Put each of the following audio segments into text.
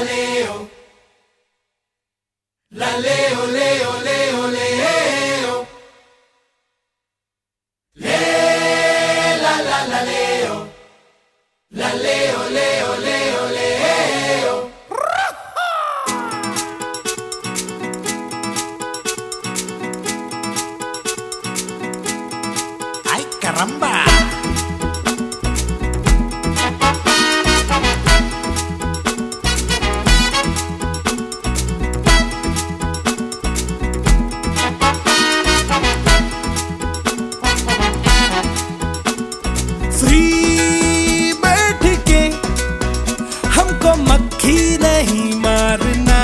leo, la leo, leo, leo, leo, la leo, la leo, leo, leo, leo. ¡Ay, caramba! Free बैठ के हमको मक्खी नहीं मारना,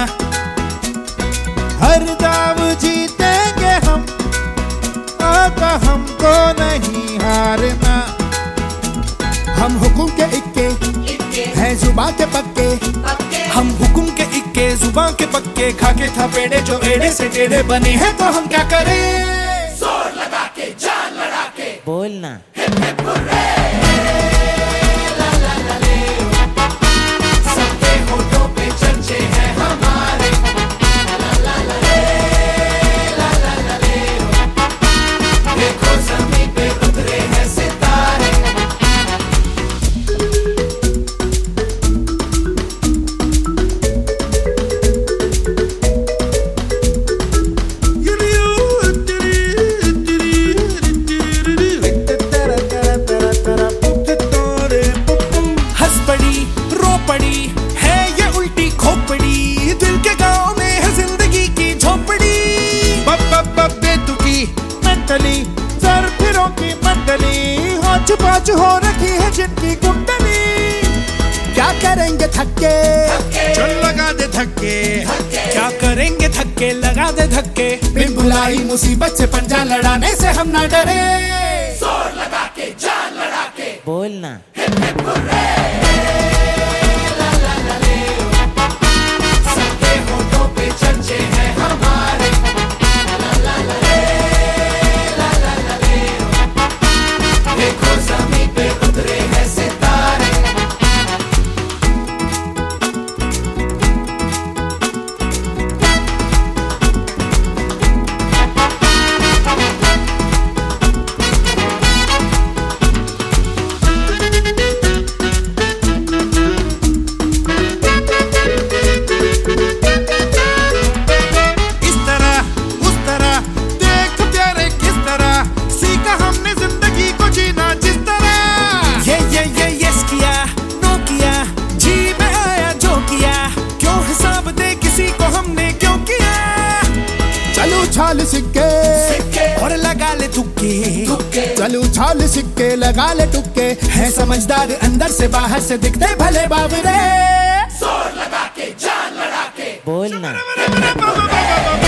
हर दाव जीतेंगे हम, आता हमको नहीं हारना। हम हुकुम के इक्के हैं जुबान के पक्के, हम हुकुम के इक्के जुबान के पक्के, खाके था पेड़े जो एड़े से टेढ़े बने हैं, तो हम क्या करें? जोर लगा के जान लड़ा के बोलना हिप हिप हुर्रे, ला ला ला लेओ, सबके होठों पे चर्चे हैं हमारे, ला ला ला ले, ला ला ला लेओ, देखो ज़मीन पे उतरे हैं सितारे। पड़ी है ये उल्टी खोपड़ी, दिल के गांव में है जिंदगी की झोपड़ी। बब बब बब बेतुकी मेंटली, सर फिरों की मंडली, होच पाच हो रखी है जिनकी कुंडली। क्या करेंगे थक्के, चल लगा दे धक्के, क्या करेंगे थक्के लगा दे धक्के, बिन बुलाई मुसीबत से पंजा लड़ाने से हम ना डरे, जोर लगा के जान लड़ा के बोलना हिप हिप हुर्रे, छाल सिक्के और लगा ले तुक्के, चलो छाल सिक्के लगा ले तुक्के, है समझदार अंदर से बाहर से दिखते भले बावरे, जोर लगा के जान लड़ा के बोलना